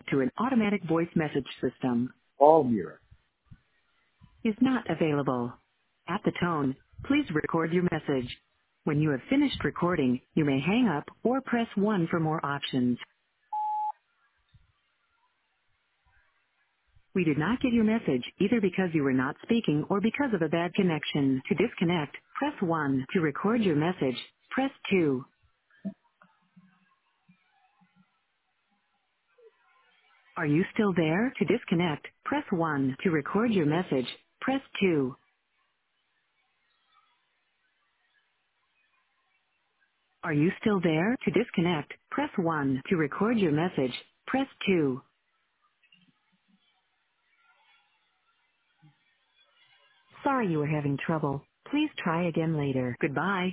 to an automatic voice message system. All mirror. Is not available. At the tone, please record your message. When you have finished recording, you may hang up or press 1 for more options. We did not get your message either because you were not speaking or because of a bad connection. To disconnect, press 1. To record your message, press 2. Are you still there? To disconnect, press 1. To record your message, press 2. Are you still there? To disconnect, press 1. To record your message, press 2. Sorry you were having trouble. Please try again later. Goodbye.